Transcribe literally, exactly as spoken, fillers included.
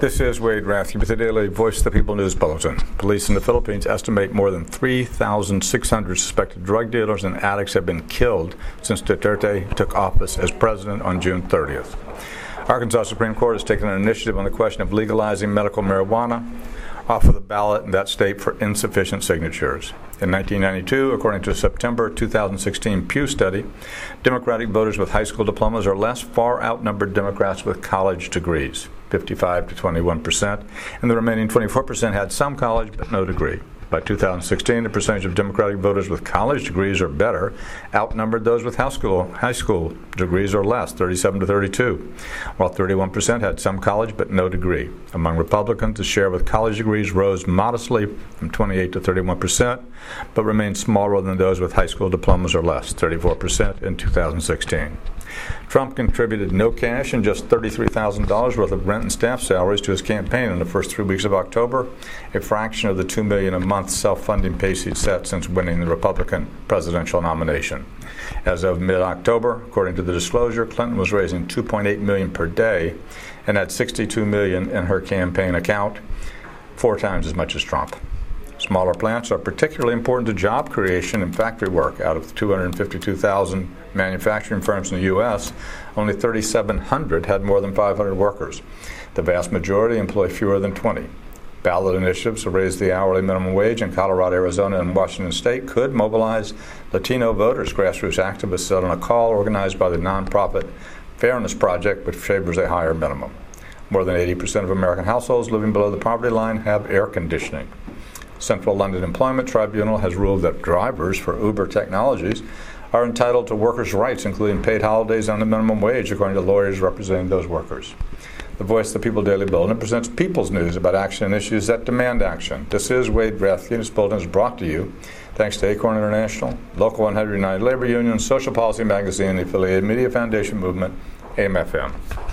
This is Wade Rathke with the Daily Voice of the People News Bulletin. Police in the Philippines estimate more than three thousand six hundred suspected drug dealers and addicts have been killed since Duterte took office as president on June thirtieth. Arkansas Supreme Court has taken an initiative on the question of legalizing medical marijuana off of the ballot in that state for insufficient signatures. In nineteen ninety-two, according to a September two thousand sixteen Pew study, Democratic voters with high school diplomas are less far outnumbered Democrats with college degrees, fifty-five to twenty-one percent, and the remaining twenty-four percent had some college but no degree. By two thousand sixteen, the percentage of Democratic voters with college degrees or better outnumbered those with high school, high school degrees or less, thirty-seven to thirty-two, while thirty-one percent had some college but no degree. Among Republicans, the share with college degrees rose modestly from twenty-eight to thirty-one percent, but remained smaller than those with high school diplomas or less, thirty-four percent in two thousand sixteen. Trump contributed no cash and just thirty-three thousand dollars worth of rent and staff salaries to his campaign in the first three weeks of October, a fraction of the two million dollars a month self-funding pace he'd set since winning the Republican presidential nomination. As of mid-October, according to the disclosure, Clinton was raising two point eight million dollars per day and had sixty-two million dollars in her campaign account, four times as much as Trump. Smaller plants are particularly important to job creation and factory work. Out of two hundred fifty-two thousand manufacturing firms in the U S, only thirty-seven hundred had more than five hundred workers. The vast majority employ fewer than twenty. Ballot initiatives to raise the hourly minimum wage in Colorado, Arizona, and Washington state could mobilize Latino voters, grassroots activists said on a call organized by the nonprofit Fairness Project, which favors a higher minimum. More than eighty percent of American households living below the poverty line have air conditioning. Central London Employment Tribunal has ruled that drivers for Uber Technologies are entitled to workers' rights, including paid holidays and the minimum wage, according to lawyers representing those workers. The Voice of the People Daily Bulletin presents People's News about action and issues that demand action. This is Wade Rathke. This bulletin is brought to you thanks to Acorn International, Local one hundred United Labor Union, Social Policy Magazine, the affiliated Media Foundation Movement, A M F M.